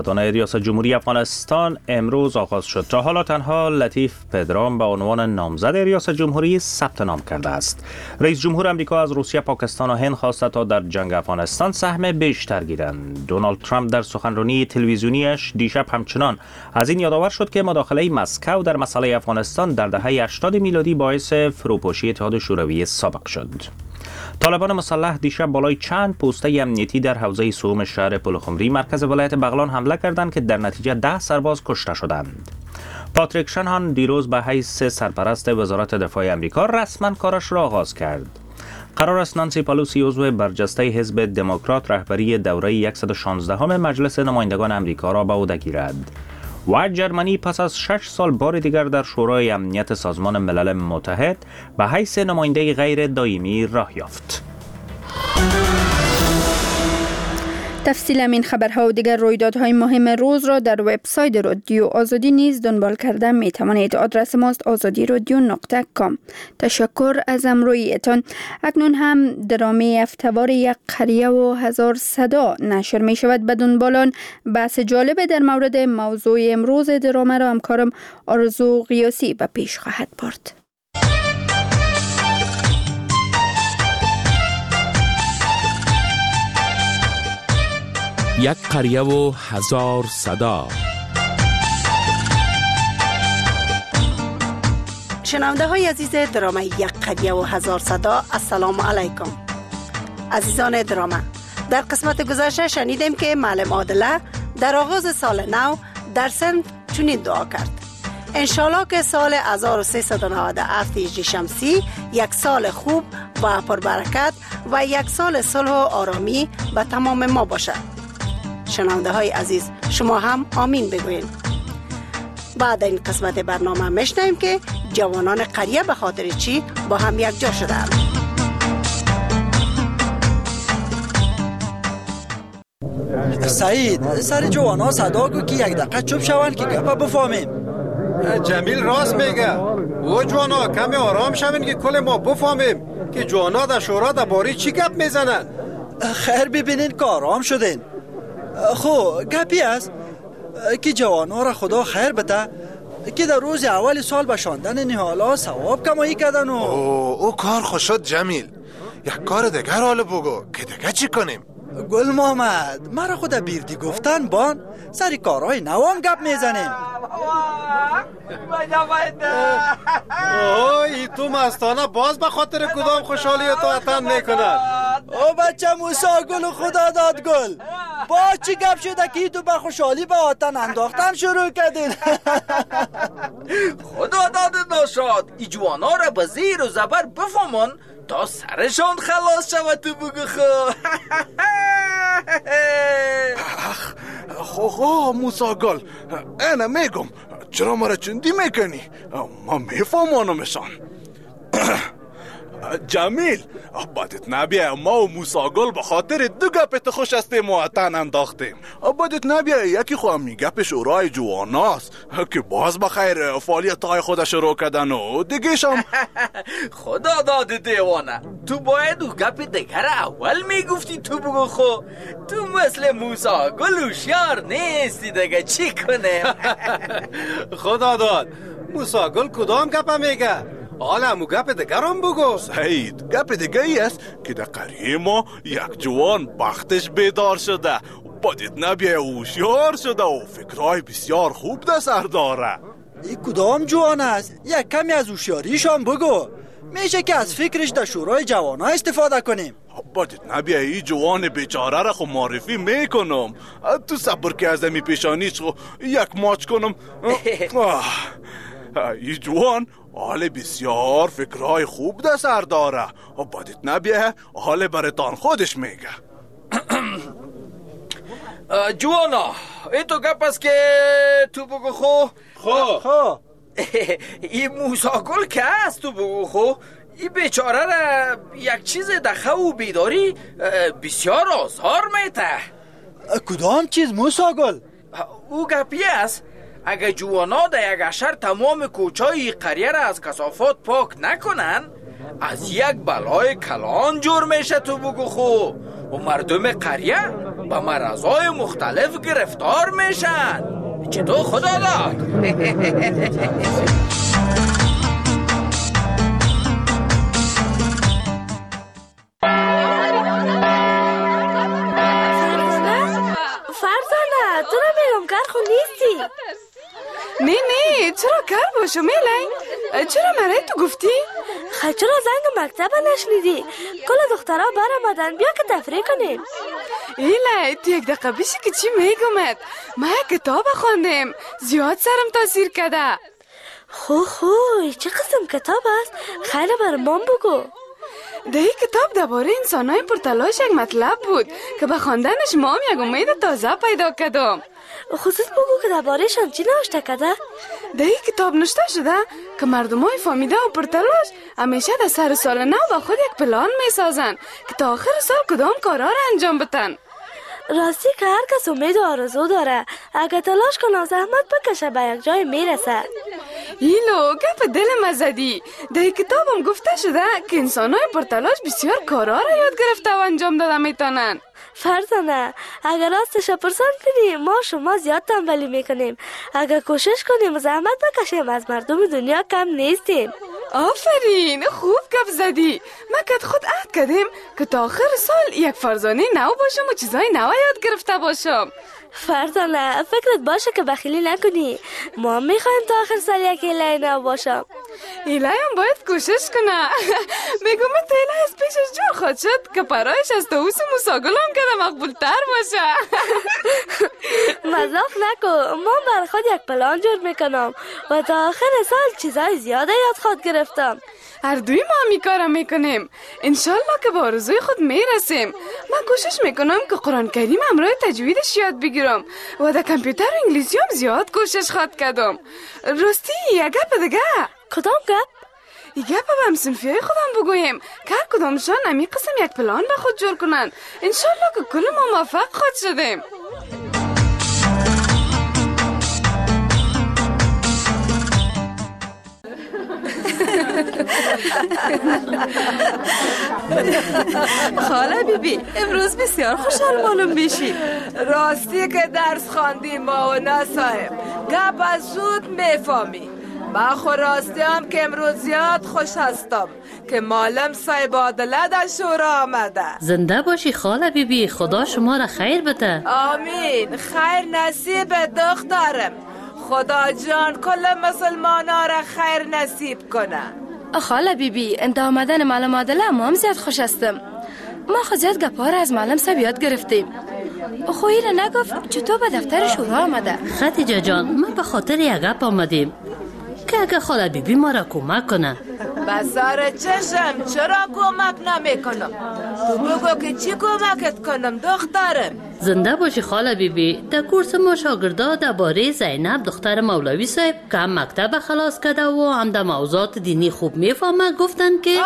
ریاست جمهوری افغانستان امروز آغاز شد. تا حالا تنها لطیف پدرام به عنوان نامزد ریاست جمهوری ثبت نام کرده است. رئیس جمهور آمریکا از روسیه، پاکستان و هند خواسته تا در جنگ افغانستان سهم بیشتر گیرند. دونالد ترامپ در سخنرانی تلویزیونیش دیشب همچنان از این یادآور شد که مداخله مسکو در مسئله افغانستان در دهه 80 میلادی باعث فروپاشی اتحاد شوروی سابق شد. طالبان مسلح دیشب بالای چند پوسته امنیتی در حوزه سوم شهر پلخمری مرکز ولایت بغلان حمله کردند که در نتیجه 10 سرباز کشته شدند. پاتریک شنهان دیروز به حیث سرپرست وزارت دفاع آمریکا رسما کارش را آغاز کرد. قرار است نانسی پالوسی عضو برجسته حزب دموکرات رهبری دوره 116 مجلس نمایندگان آمریکا را به عهده گیرد. و جرمنی پس از 6 سال بار دیگر در شورای امنیت سازمان ملل متحد به حیث نماینده غیر دائمی راه یافت. تفصیل این خبرها و دیگر رویدادهای مهم روز را در وبسایت رادیو آزادی نیز دنبال کرده می توانید. آدرس ماست azadirodio.com. تشکر از همراهیتان. اکنون هم درامه افتوار یک قریه و هزار صدا نشر می شود. به دنبال بحث جالب در مورد موضوع امروز درامه را همکارم آرزو قیاسی به پیش خواهد برد. یک قریه و هزار صدا. شنونده های عزیز درامه یک قریه و هزار صدا، السلام علیکم. عزیزان درامه، در قسمت گذشته شنیدیم که معلم عادله در آغاز سال نو در سند چنین دعا کرد: انشالله که سال 1397 هجری شمسی یک سال خوب و پربرکت و یک سال صلح و آرامی به تمام ما باشد. شنونده های عزیز، شما هم آمین بگوین. بعد این قسمت برنامه میشنویم که جوانان قریه به خاطر چی با هم یک جا شدند. سعید، سر جوانا صدا گو که یک دقیقه چوب شوند که گپا بفهمیم. جمیل راست میگه. او جوانا کمی آرام شوین که کل ما بفهمیم که جوانا در شورا در باری چی گپ میزنن. خیر ببینین که آرام شدین. خو گپی است که جوانا را خدا خیر بده که در روز اول سال به شاندن نهالا ثواب کمایی کردن و او کار خوش شد جمیل. یک کار دیگر حال بگو که دیگه چی کنیم؟ گل محمد، مرا خود بیردی گفتن بان سری کارهای نوام گپ میزنیم. ای تو مستانه باز به خاطر کدام خوشحالی تو اتن میکنن؟ او بچه موسی گل و خدا داد گل، با چی گپ شده که تو به خوشحالی به آتن انداختن شروع کردین؟ خدا داد ناشاد ای جوانا را به زیر و زبر بفهمون تا سرشان خلاص شود. تو بگو خو موسی گل، اینه میگم چرا مرا چندی میکنی؟ ما میفهمانمشان. جمیل، بدت نبیه ما و موسی گل به خاطر دو گپت خوش هستیم و اتن انداختیم. بدت نبیه یکی خواهم گپ شورای جواناست که باز بخیر فعالیت های خودش شروع کردن و دیگهشم. خدا داده دیوانه، تو باید و گپ دیگر اول میگفتی. تو بگو خو تو مثل موسی گل هوشیار نیستی دیگه چی کنیم؟ خدا داد موسی گل کدام گپ میگه؟ حالا مو گپ دیگرم بگو. سعید، گپ دیگه ای است که در قریه ما یک جوان بختش بیدار شده، بدت نبیه هوشیار شده و فکرهای بسیار خوب در سر داره. این کدام جوان است؟ یک کمی از هوشیاریشان بگو، میشه که از فکرش در شورای جوانا استفاده کنیم. بدت نبیه این جوان بیچاره را خو معرفی میکنم. تو صبر که از می پیشانیش خو یک ماچ کنم. این جوان حال بسیار فکرهای خوب در سر داره و بدت نبیه حال برتان خودش میگه. جوانا، این تو گپ است که تو بگو خو این موسی گل که هست تو بگو خو این بیچاره را یک چیز دخه و بیداری بسیار آزار میته. کدام چیز موسی گل؟ او گپی است اگه جوانا در یک اشر تمام کوچای قریه را از کثافات پاک نکنن از یک بلای کلان جور میشه تو بگو خو و مردم قریه به مرضای مختلف گرفتار میشن. چطور خدا داد؟ فرزانه تو را میگم کار خود نیستی. نه چرا کار باشو میلای؟ چرا مرای تو گفتی؟ خیلی چرا زنگ مکتب نشنیدی؟ کل دخترها برآمدن، بیا که تفریح کنیم. ایلای تو یک دقیقه بیشی که چی میگمت؟ ما کتاب خواندیم، زیاد سرم تاثیر کرده. خو چه قسم کتاب است؟ خیلی برام بگو. ده این کتاب درباره انسانای پرتلاش یک مطلب بود که به خواندنش ما هم یک امید تازه پیدا کردم. خصوص بگو که درباره‌شان چی نوشته کرده؟ ده این کتاب نوشته شده که مردمای فامیده و پرتلاش همیشه در سر سال نو با خود یک پلان میسازن که تا آخر سال کدام کارا را انجام بدن. راستی که هر کس امید و آرزو داره، اگه تلاش کنه زحمت بکشه به یک جای میرسه. ایلو گپ دل مزدی. در کتاب هم گفته شده که انسانای پرتلاش بسیار کارا را یاد گرفته و انجام داده میتونن. فرزانه اگر راستش پرسان کنی ما شما زیاد تنبلی میکنیم. اگر کوشش کنیم و زحمت بکشیم از مردم دنیا کم نیستیم. آفرین خوب گپ زدی. ما کد خود عهد کردیم که تا آخر سال یک فرزانه نو باشم و چیزای نو یاد گرفته باشم. فرزانه فکرت باشه که بخیلی نکنی. ما میخوایم تا آخر سال یک ایلای نو باشم. ایلای هم باید کوشش کنه. میگم تو ایلای از پیشش جور خود شد که پرایش از توس موساگل هم که مقبول تر باشه. مذاق نکن. ما بر خود یک پلان جور میکنم و تا آخر سال چیزای زیاده یاد خود گرفتم. هر دوی ما همی کارم میکنیم. انشالله که با آرزوی خود میرسیم. من کوشش میکنم که قرآن کریم همراه تجویدش یاد بگیرم و در کامپیوتر و انگلیسی هم زیاد کوشش خود کردم. راستی یک گپ دیگه. کدام گپ؟ یک گپ به همسنفیای خودم بگویم که هر کدامشان همی قسم یک پلان به خود جور کنن. انشالله که کل ما موفق خود شدیم. خاله بیبی امروز بسیار خوشحال معلوم میشی. راستی که درس خواندیم ما و نه صاحب گپ از زود میفهمی. من خو راستی هم که امروز زیاد خوش هستم که معلم صاحب عادله در شورا آمده. زنده باشی خاله بیبی، خدا شما را خیر بده. آمین. خیر نصیب دخترم. خدا جان کل مسلمان ها را خیر نصیب کنه. خاله بیبی انت آمدن معلم عادله ما هم زیاد خوش هستم. ما خود زیاد گپار از معلم صاحب یاد گرفتیم. خویی را نگفت چطور به دفتر شورا آمده؟ خدیجه جان ما به خاطر یک گپ آمدیم که اگه خاله بیبی ما را کمک کنه. بسار چشم چرا کمک نمیکنم؟ تو بگو که چی کمکت کنم دخترم؟ زنده باشی خاله بیبی. در کورس ما شاگردا درباره زینب دختر مولوی صاحب که هم مکتب خلاص کرده و هم در موضوعات دینی خوب میفهمه گفتن که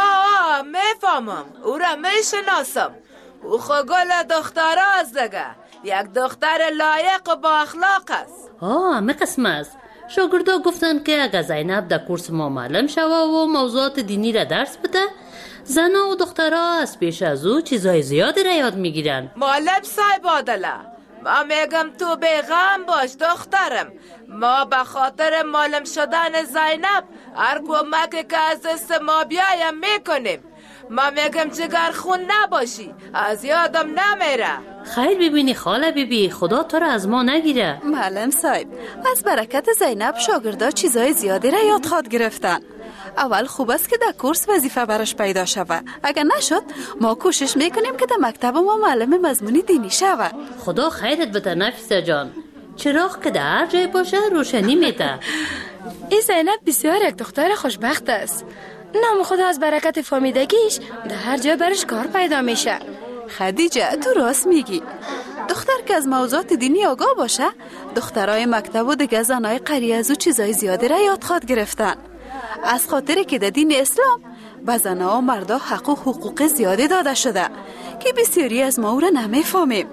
میفهمم. او را میشناسم. او خگل دختر است دیگه. یک دختر لایق و با اخلاق است. همه قسم است. شاگردا گفتن که اگه زینب در کورس ما معلم شوه و موضوعات دینی را درس بده، زنها و دخترها از پیش از او چیزای زیادی را یاد میگیرن. معلم صاحب عادله ما میگم تو بیغم باش دخترم. ما به خاطر معلم شدن زینب هر کمکی که از دست ما بیایم میکنیم. ما میگم جگر خون نباشی، از یادم نمیره. خیر ببینی خاله بیبی، خدا تو را از ما نگیره. معلم صاحب از برکت زینب شاگردا چیزای زیادی را یاد خود گرفتن. اول خوب است که در کورس وظیفه برش پیدا شوه. اگر نشد ما کوشش میکنیم که در مکتب ما معلم مضمون دینی شوه. خدا خیرت بده نفیسه جان. چراغ که در هر جای باشه روشنی میده. این زینب بسیار یک دختر خوشبخت است. نام خدا از برکت فامیدگیش در هر جای برش کار پیدا میشه. خدیجه تو راست میگی. دختر که از موضوعات دینی آگاه باشه، دخترای مکتب و دیگه زنای قریه از او چیزای زیادی را یاد خود گرفتن. از خاطری که در دین اسلام به زنها و مردا حق و حقوق زیادی داده شده که بسیاری از ما او را نمیفهمیم.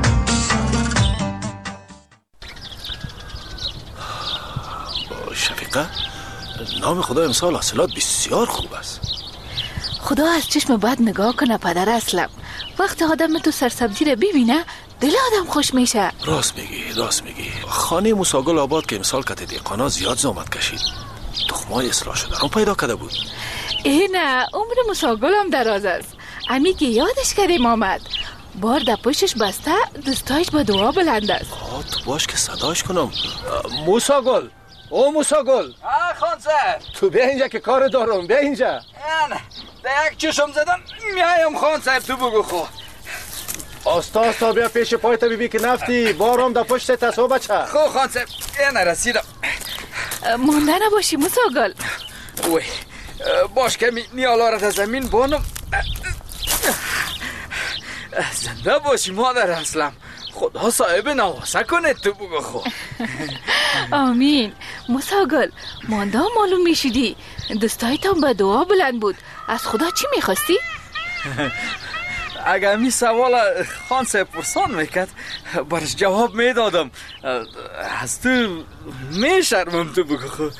شفیق صدقه؟ نام خدا امسال حاصلات بسیار خوب است. خدا از چشم بد نگاه کنه پدر اسلم. وقت آدم تو سرسبزی رو ببینه دل آدم خوش میشه. راست میگی. خانه موساگل آباد که امسال کت دیقانا زیاد زحمت کشید. تخمای اصلاح شده رو پیدا کرده بود. نه عمر موساگل هم دراز است. امی که یادش کریم آمد. بار در پشتش بسته دستایش با دعا بلند است. تو باش که صداش کنم. موساگل، او موساگل. خان صاحب تو بیا اینجا که کار دارم. بیا اینجا. نه در یک چشم زدم میایم خان صاحب. تو بگو خو آستا بیا پیش پایت ببین که نفتی بارم در پشت تصو بچه. خو خان صاحب نرسیدم. مونده نباشی موساگل. وی باش که نیالا را در زمین بانم. زنده باشی مادر اسلم. خدا صاحب نواسه کنه. تو بگو خو آمین. موساگل مانده معلوم میشیدی دستایتان به دعا بلند بود. از خدا چی میخواستی؟ اگر می سوال خان صاحب پرسان میکرد برش جواب میدادم. از تو میشرمم. تو بگو خو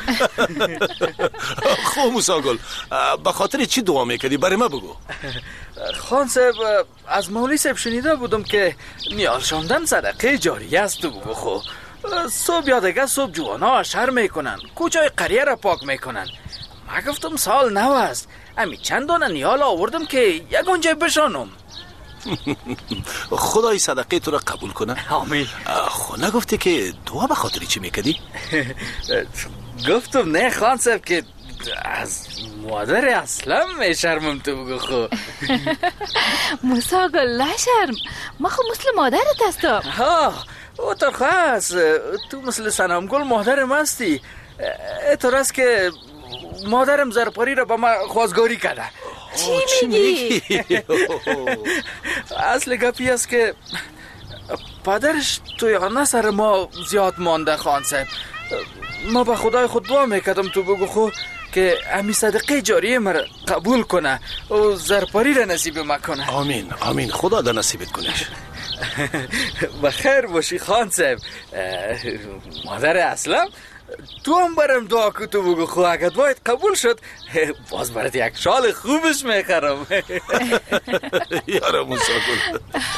خو موساگل به خاطر چی دعا میکردی برای ما بگو. خان صاحب از مولوی صاحب شنیده بودم که نیال شاندن صدقه جاریه است. تو بگو خو صبح یا دیگه صبح جوانا اشر میکنن کوچای قریه را پاک میکنن. ما گفتم سال نو است امی چند دانه نیال آوردم که یکان جای بشانم. خدای صدقه تو را قبول کنه. آمین. خو نگفتی که دعا به خاطر چی میکردی؟ گفتم نه خان صاحب که از مادر اسلم میشرمم. تو بگو خو موساگل نشرم. ما خو مثل مادرت هستم. او ترخواست تو مثل سنمگل مادرم هستی. اینطور است که مادرم زرپاری را با ما خوازگاری کرده. چی میگی؟ اصل گپی است که پدرش توی خانه سر ما زیاد مانده خان صاحب. ما به خدای خود دعا میکردم. تو بگو خو که امی صدقه جاریه مرا قبول کنه و زرپاری را نصیب ما کنه. آمین خدا در نصیبت کنش. بخیر باشی خان صاحب. مادر اسلم تو هم برم دعا که تو بگو خو اگر دعایت قبول شد باز برات یک شال خوبش میخرم. یارم موساگل.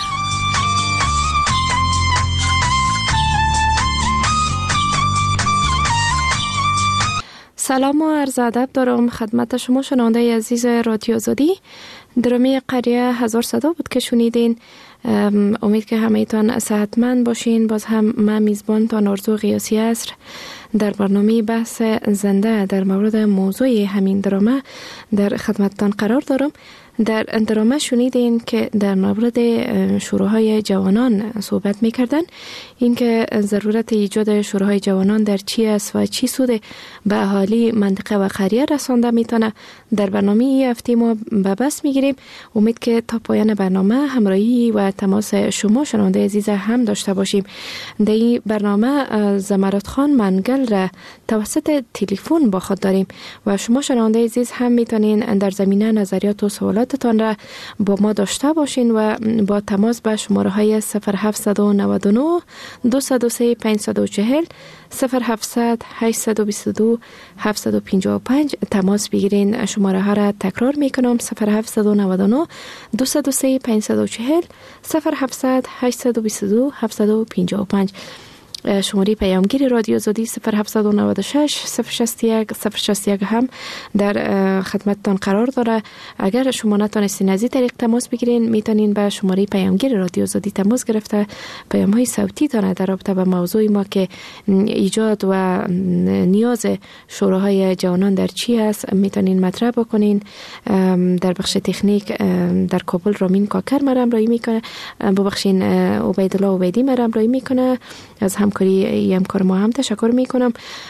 سلام و عرض ادب دارم خدمت شما شنونده عزیز رادیو آزادی. درمی قریه هزار صدا بود که شنیدین. امید که همه تان صحتمند باشین. باز هم من میزبانتان آرزو قیاسی عصر در برنامه بحث زنده در مورد موضوع همین درامه در خدمتتان قرار دارم. در درامه شنیدین که در مورد شورای جوانان صحبت میکردن. این که ضرورت ایجاد شورای جوانان در چی است و چی سود به اهالی منطقه و قریه رسانده میتونه در برنامه این هفته ما به بس میگیریم. امید که تا پایان برنامه همراهی و تماس شما شنونده عزیز هم داشته باشیم. در این برنامه زمرد خان منگل را توسط تلفن با خود داریم و شما شنونده عزیز هم میتونین در زمینه نظریات و سوالاتتان را با ما داشته باشین و با تماس به شماره های 0799 203 540 0700 822 755 تماس بگیرین. شماره ها را تکرار میکنم 0799 203 540 0700 822 755. شماره پیامگیر رادیو آزادی 0796 061 061 هم در خدمتتان قرار داره. اگر شما نتونستین از این طریق تماس بگیرین میتونین به شماره پیامگیر رادیو آزادی تماس گرفته پیام های صوتی تان در رابطه با موضوع ما که ایجاد و نیاز شوراهای جوانان در چی است میتونین مطرح بکنین. در بخش تکنیک در کابل رامین کاکر مرام رای میکنه. ببخشین عبیدالله عبیدی مرام رای میکنه. از همکاری همکار ما هم تشکر میکنم.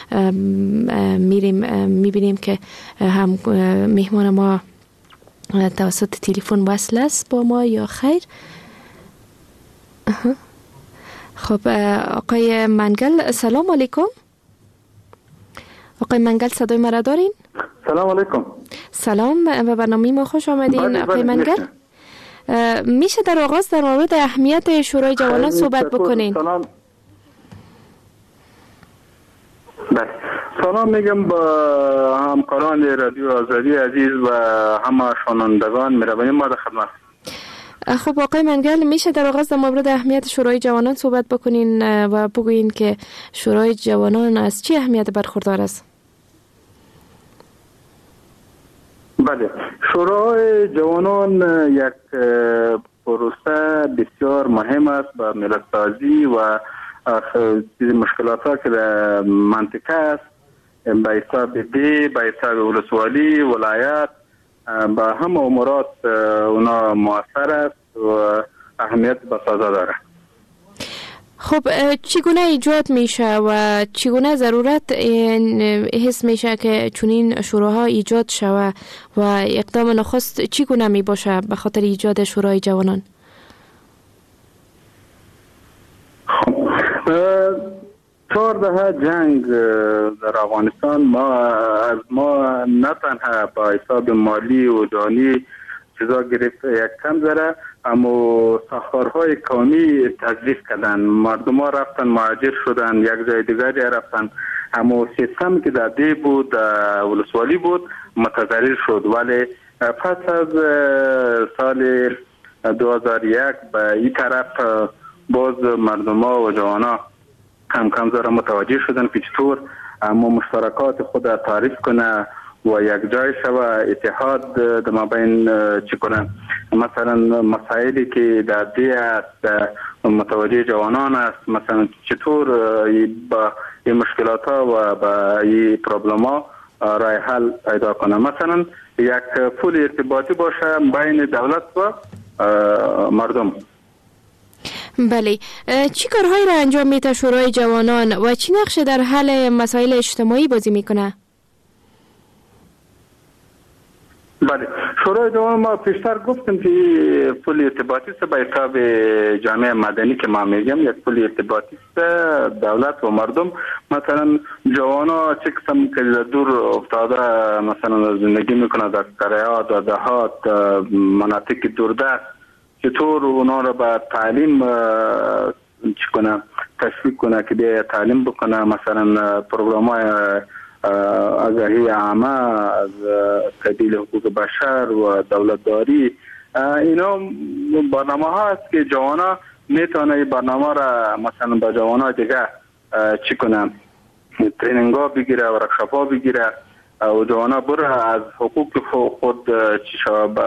میبینیم که هم مهمان ما توسط تلفن وصل است با ما یا خیر. خب آقای منگل سلام علیکم. آقای منگل صدای مرا دارین؟ سلام علیکم. سلام به برنامه ما خوش آمدین. آقای منگل میشه در آغاز در مورد اهمیت شورای جوانان صحبت بکنین؟ سلام. بله. سلام میگم با همکاران رادیو آزادی عزیز و همه شنوندگان. مهربانی ما در خدمت. خب آقای منگل، میشه در آغاز در مورد اهمیت شورای جوانان صحبت بکنین و بگوین که شورای جوانان از چه اهمیت برخوردار است؟ بله، شورای جوانان یک پروسه بسیار مهم است به ملت سازی و مشکلات که در منطقه است به حساب دی، به حساب ولسوالی، ولایت، به همه امورات اونا مؤثر است و اهمیت بسازه داره. خب چگونه ایجاد میشه و چگونه ضرورت حس میشه که چنین شوراها ایجاد شود و اقدام نخست چگونه می باشه به خاطر ایجاد شورای جوانان؟ 14 جنگ در افغانستان ما نه تنها با حساب مالی و جانی چیزا گرفت یک کم ذره، اما ساختارهای قومی تضعیف کردن، مردم ها رفتن مهاجر شدن، یک جای دیگری رفتن، اما سیستم که در دی بود ولسوالی بود متضرر شد. ولی پس از سال 2001 به این طرف باز مردم ها و جوان ها کم ذره متوجه شدن که چطور اما مشترکات خود تعریف کنه و یک جای شوه، اتحاد در مابین چی کنه. مثلا مسائلی که در دی است متوجه جوانان است، مثلا چطور با این مشکلات ها و با این پرابلم ها رای حل پیدا کنه. مثلا یک پول ارتباطی باشه بین دولت و مردم. بله، چی کارهایی را انجام میده شورای جوانان و چی نقش در حل مسائل اجتماعی بازی میکنه؟ بله، شورای جوانان ما پیشتر گفتیم که پول ارتباطی است به حساب جامعه مدنی که ما میگم، یک پول ارتباطی است دولت و مردم. مثلا جوانا چه قسم که دور افتاده مثلا زندگی میکنه در قریات و دهات مناطق دوردست، چطور اونا را به تعلیم چی کنه، تشویق کنه که بیا تعلیم بکنه. مثلا پروگرام های آگاهی عامه از قبیل حقوق بشر و دولتداری، اینا برنامه ها است که جوانا میتونه این برنامه را مثلا با جوانا دیگه چی کنه، تریننگ ها بگیره و ورکشاپ ها بگیره و جوانا بره از حقوق خود چی شود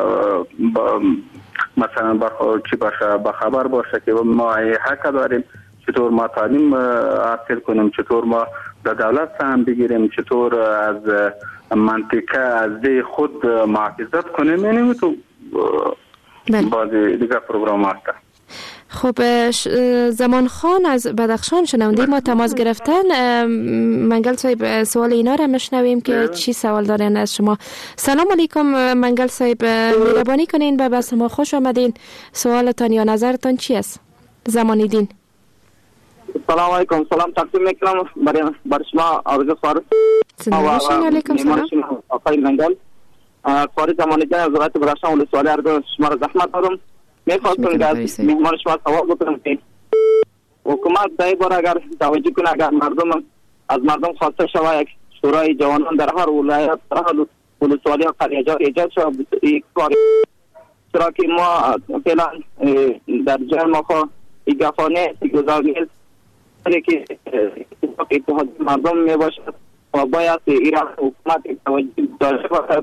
مثلا چی باشه با خبر باشه که ما حق داریم، چطور ما تعلیم حاصل کنیم، چطور ما در دولت سهم بگیریم، چطور از منطقه از دی خود محافظت کنیم. یعنی تو بعضی دیگه پروگرام هست. خب زمان خان از بدخشان شنونده ما تماس گرفتن. منگل صاحب سوال اینا را مشنویم که چی سوال دارین از شما. سلام علیکم منگل صاحب، مهربانی کنین به بحث ما خوش آمدین. سوالتان یا نظرتان چی است؟ زمانی دین. سلام علیکم. سلام تقدیم میکنم برای شما آرزو خارج. سلام علیکم. سلام آقای منگل. خارج زمانی دین از ولایت بدخشان ولسوالی اردن شما را زحمت دارم. میخواستم که از مهمان شما سوال بکنم که حکومت در این باره اگر توجه کنه، اگر از مردم خواسته شود یک شورای جوانان در هر ولایت، در هر ولسوالی و قریه ایجاد شود، یک کار چرا که ما فعلا در جای ما این گفانه گذار نیست که اتحاد مردم میباشد و باید ایران حکومت توجه داشته باشد.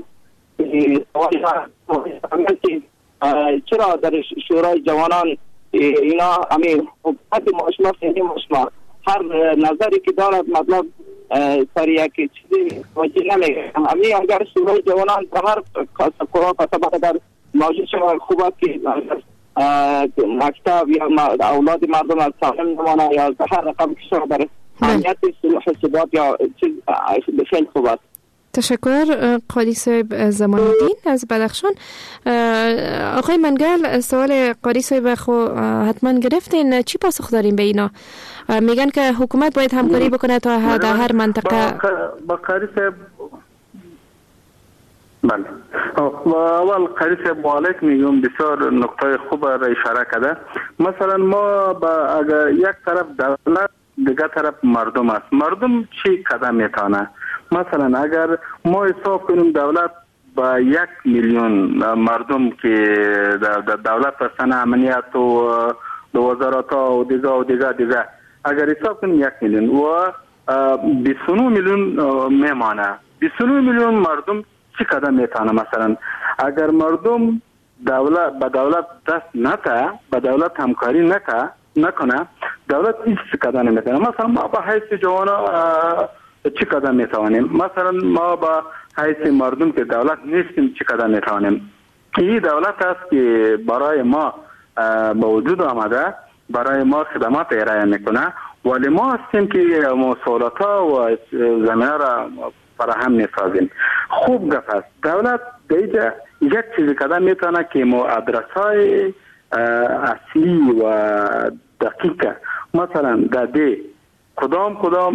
سوال چرا در شورای جوانان اینا همین حکومت ماشما فهمی ماشما هر نظری که دارد مطلب سر یک چیزی توجه نمیگه. همین اگر شورای جوانان در هر طبقه در موجود شما خوب است که مکتب یا اولاد مردم از تعلیم نمانه یا از هر رقم که شما در امنیت صلح ثبات یا چیز خیلی خوب است. تشکر قاضی صاحب زمان الدین از بدخشان. آقای منگل، سوال قاضی صاحب خو حتما گرفتین، چی پاسخ داریم به اینا؟ میگن که حکومت باید همکاری بکنه تا در هر منطقه. با قاضی صاحب بله، اول قاضی صاحب مالک میگم بسیار نقطه خوب را اشاره کرده. مثلا ما اگر یک طرف دولت دیگه طرف مردم است، مردم چی قدم میتونه؟ مثلا اگر ما حساب کنیم دولت با 1 میلیون مردم که دولت هستن، امنیت و وزارت ها و دیگه اگر حساب کنیم 1 میلیون و 29 میلیون میمانه. 29 میلیون مردم چی قدم میتونه؟ مثلا اگر مردم به دولت دست نته، به دولت همکاری نکنه، دولت هیچ قدم نمیتونه. مثلا ما به حیث جوانا چی قدم میتوانیم؟ مثلا ما به حیث مردم که دولت نیستیم چی قدم میتوانیم؟ این دولت است که برای ما به وجود آمده، برای ما خدمات ارائه میکنه، ولی ما هستیم که مسئولیت ها و زمینه را فراهم میسازیم. خوب گفت است. دولت دیگه یک چیزی قدم میتونه که ما ادرس های اصلی و دقیق، مثلا در کدام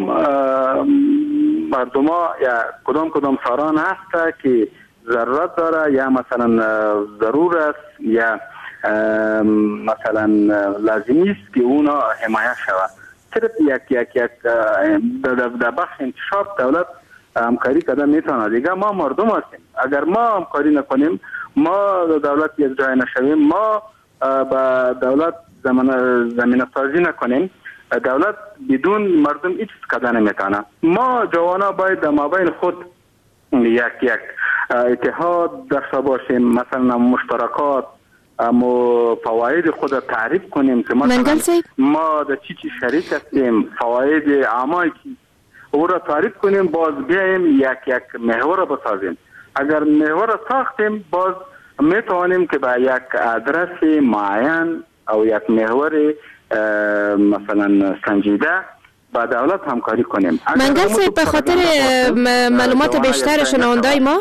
مردم ها یا کدام ساران هست که ضرورت داره یا مثلا ضرور است یا مثلا لازمی است که اونا حمایت شود. صرف یک در بخش انتشار دولت همکاری قدم میتونه. دیگه ما مردم هستیم. اگر ما همکاری نکنیم، ما دولت یک جای نشویم، ما با دولت زمینه سازی نکنیم، دولت بدون مردم هیچ قدم نمیتونه. ما جوانا باید در مابین خود یک اتحاد داشته باشیم، مثلا مشترکات اما فواید خود تعریف کنیم که مثلا ما در چی شریک هستیم، فواید عامه او را تعریف کنیم، باز بیاییم یک محور را بسازیم. اگر محور را ساختیم، باز میتوانیم که با یک ادرس معین او یک محور مثلا سنجیده با دولت همکاری کنیم. منگل صاحب، به خاطر معلومات بیشتر شنوندای ما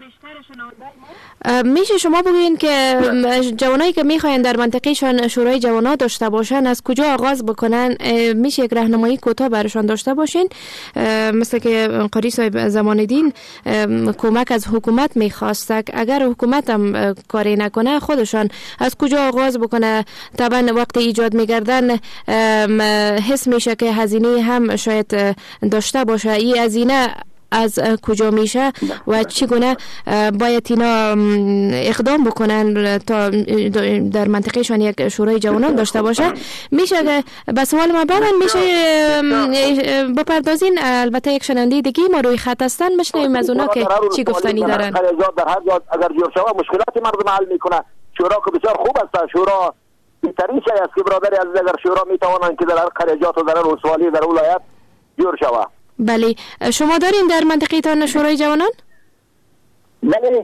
میشه شما بگوین که جوانایی که میخواین در منطقهشان شورای جوانا داشته باشن از کجا آغاز بکنن؟ میشه یک راهنمایی کوتاه براشان داشته باشین؟ مثل که قاری صاحب زماندین کمک از حکومت میخواست، اگر حکومت هم کاری نکنه خودشان از کجا آغاز بکنه؟ طبعا وقت ایجاد میگردن حس میشه که هزینه هم شاید داشته باشه. این هزینه از کجا میشه و چگونه باید اینا اقدام بکنن تا در منطقهشان یک شورای جوانان داشته باشه؟ میشه که به سوال ما برن میشه بپردازین؟ البته یک شنونده دیگه ما روی خط هستن، بشنویم از اونا که چی گفتنی دارن. در هر جا اگر جور شود مشکلات مردم حل میکنه. شورا که بسیار خوب است. شورا بهترین شی است که برادر عزیز اگر شورا میتوانند که در هر قریات و در هر ولسوالی در ولایت جور شود. بله، شما دارین در منطقه تان شورای جوانان؟ بله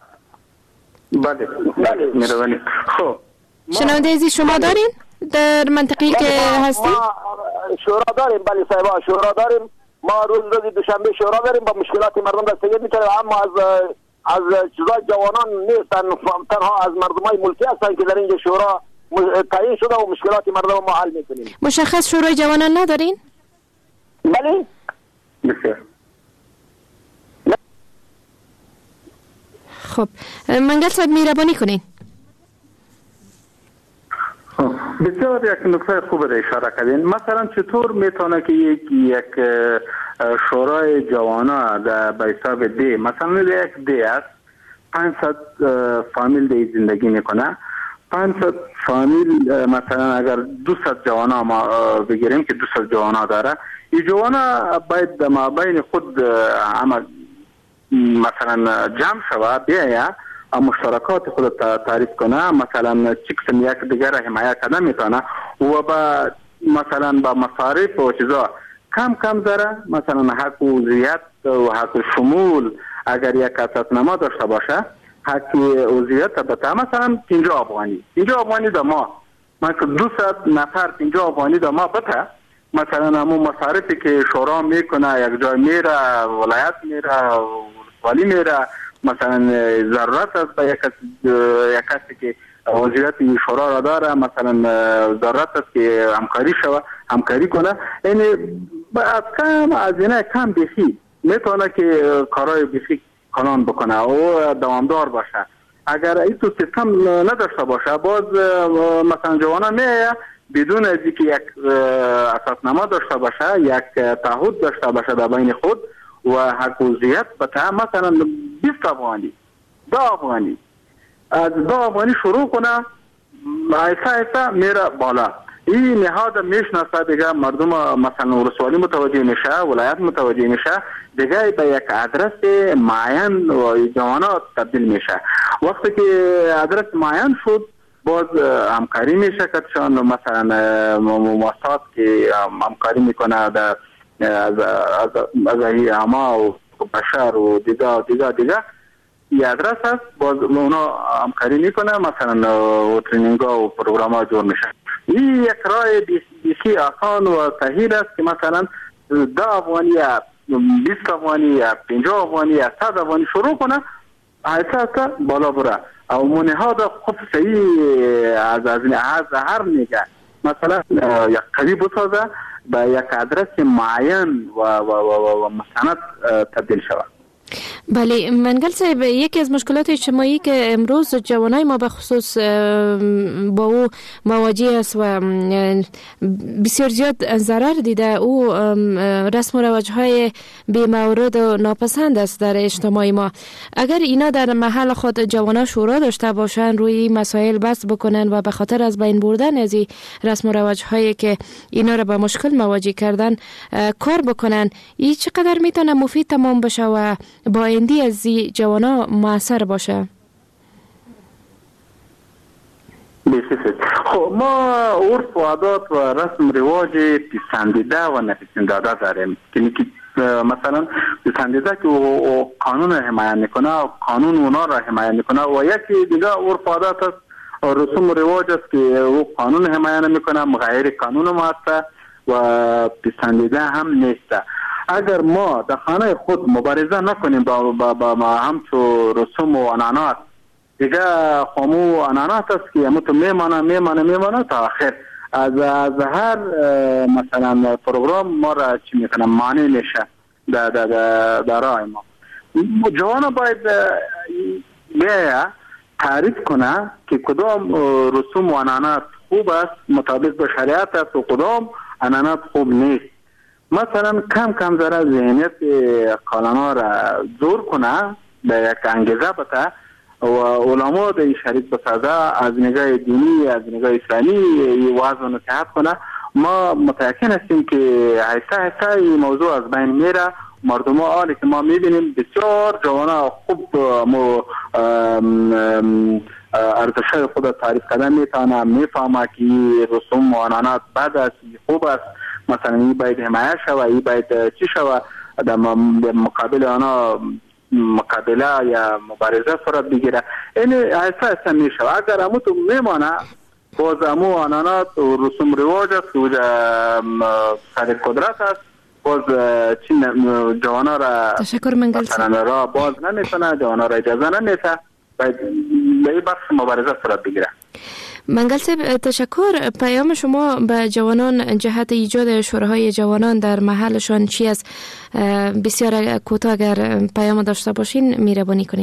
مهربانی. خب شنونده عزیز، شما دارین در منطقه که هستید؟ ما شورا داریم. بله صاحب، شورا داریم. ما روز دوشنبه شورا داریم، با مشکلات مردم دستگیر میکنیم. اما از چیزای جوانان نیستن، تنها از مردمای ملکی هستن که در اینجا شورا تعیین شده و مشکلات مردم ما حل میکنیم. مشخص شورای جوانان ندارین؟ بله بسیار خب، منگل صاحب مهربانی کنین. بسیار یک نکته خوب را اشاره کردین. مثلا چطور میتونه که یک شورای جوانا در به حساب دی، مثلا یک دی است 500 فامیل دی زندگی میکنه، 500 فامیل مثلا اگر 200 جوانا ما بگیریم که 200 جوانا داره، این جوانا باید در مابین خود مثلا جمع شود، بیاید مشترکات خود تعریف کنه، مثلا چی قسم یک دیگر حمایت کنه میتونه و با مثلا با مصارف و چیزا کم داره، مثلا حق عضویت و حق شمول اگر یک اساسنامه داشته باشه، حق عضویت بتا مثلا 50 افغانی در ما، مثلا 200 نفر 50 افغانی در ما بتا، مثلا همون مصارفی که شورا میکنه یک جای میره، ولایت میره، ولی میره، مثلا ضرورت است به یک کسی که وضعیت شورا را داره، مثلا ضرورت است که همکاری کنه، یعنی از کم از اینه کم بیخی میتونه که کارهای بیخی کنان بکنه و دوامدار باشه. اگر این تو سیستم نداشته باشه، باز مثلا جوانا میه بدون از اینکه یک اساسنامه داشته باشه، یک تعهد داشته باشه در بین خود، و حقوقیت بتا مثلا 20 افغانی 10 افغانی از 10 افغانی شروع کنه ایسا ایسا میره بالا. این نهاد میشناسه دیگه، مردم مثلا ولسوالی متوجه میشه، ولایت متوجه میشه، دیگه به یک آدرس معین و جوانات تبدیل میشه. وقتی که آدرس معین شد باز همکاری میشه کتشان، مثلا مؤسسات که همکاری میکنه از اما و بشر و دیگه این آدرس هست، باز اونا همکاری میکنه، مثلا ترینینگ ها و پروگرام ها جور میشه. این یک راه بیسی آسان و سهیل است که مثلا 10 افغانی یا 20 افغانی یا 50 افغانی یا 100 افغانی شروع کنه، ایسا بالا بره. او منهاد خود صحیح از هر نگه مثلا یک قوی بسازه به یک آدرس معین و مستند تبدیل شود. بله منگل صاحب، یکی از مشکلات اجتماعی که امروز جوانای ما به خصوص با او مواجه است و بسیار زیاد ضرر دیده، او رسم و رواج‌های بی‌مورد و ناپسند است در اجتماع ما. اگر اینا در محل خود جوانا شورا داشته باشن، روی این مسائل بحث بکنن و به خاطر از بین بردن از این رسم و رواج‌هایی که اینا را به مشکل مواجه کردن کار بکنن، این چقدر میتونه مفید تمام بشه و با آینده از جوانا موثر باشه؟ خب ما عرف و عادات و رسم رواج پسندیده و نپسندیده داریم که مثلا پسندیده که قانون حمایت میکنه و قانون اونا را حمایت میکنه و یکی دیگه عرف و عادات است و رسم رواج است که او قانون حمایت نمیکنه، مغایر قانون ما است و پسندیده هم نیست. اگر ما در خانه خود مبارزه نکنیم با همچو رسوم و عنعنات، دیگه خامو عنعنات است که همون تو میمانه تا آخر از هر مثلا پروگرام ما را چی میکنه مانع میشه در راه ما. جوانا باید بیایه تعریف کنه که کدام رسوم و عنعنات خوب است مطابق به شریعت است و کدام عنعنات خوب نیست. مثلا کم ذره ذهنیت کالانا را زور کنه، به یک انگیزه بده و علما در شریک بسازه، از نگاه دینی از نگاه اسلامی واعظ و نصیحت کنه. ما متأکد هستیم که ایسا این موضوع از بین میره. مردم ها حالی که ما میبینیم بسیار جوانا خوب ارزشای خود تعریف کردن میتونه، میفهمه که رسوم و عنعنات بد است خوب است، مثلا این باید حمایت شود، این باید چی شود، در مقابل آنها مقابله یا مبارزه صورت بگیره. این ایسا میشه. اگر همون تو میمانه باز همون عنعنات و رسوم رواج است و صدر قدرت است، باز چی جوانا را مثلا را باز نمیتونه، جوانا را اجازه نمیده، باید به این بخش مبارزه صورت بگیره. منگل صاحب تشکر. پیام شما به جوانان جهت ایجاد شوراهای جوانان در محلشان چی است؟ بسیار کوتاه اگر پیام داشته باشین میربانی کنین.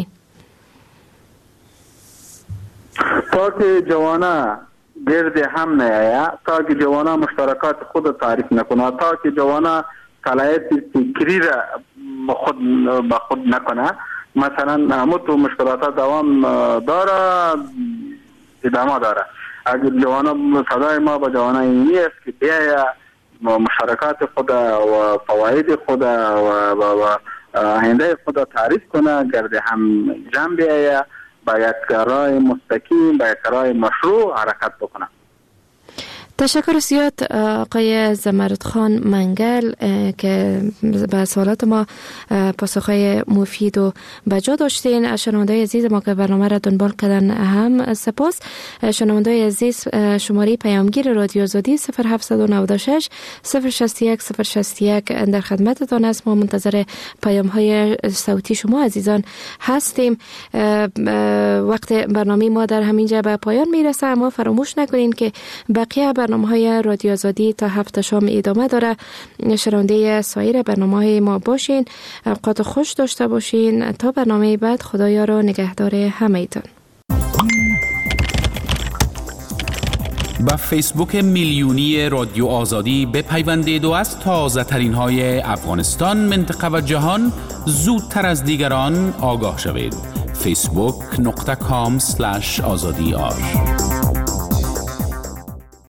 تا که جوانا گرد هم نیاید، تا که جوانا مشترکات خود تعریف نکنه، تا که جوانا صلاحیت فکری را به خود نکنه، مثلا همون تو مشکلات دوام داره، ادامه داره. اگر جوانا صدای ما با جوانا اینی است که بیاید مشارکات خود و فواید خود و آینده خود تعریف کنه، گرد هم جمع بیاید، با یک راه مستقیم، با یک راه مشروع حرکت بکنه. تشکر زیاد آقای زمردخان منگل که به سوالات ما پاسخهای مفید و بجا داشتین. شنونده‌های عزیز ما که برنامه را دنبال کردن هم سپاس. شنونده‌های عزیز شماره پیامگیر رادیو آزادی 0796 061 061 در خدمتتان است. ما منتظر پیام‌های صوتی شما عزیزان هستیم. وقت برنامه ما در همینجا به پایان میرسه، اما فراموش نکنین که بقیه برنامه‌های رادیو آزادی تا هفت شام ادامه داره. شنونده سایر برنامه‌های ما باشین. اوقات خوش داشته باشین. تا برنامه بعد خدایا را نگهدار همه‌تان. به فیسبوک میلیونی رادیو آزادی بپیوندید و از تازه ترین های افغانستان، منطقه و جهان زودتر از دیگران آگاه شوید. facebook.com/azadi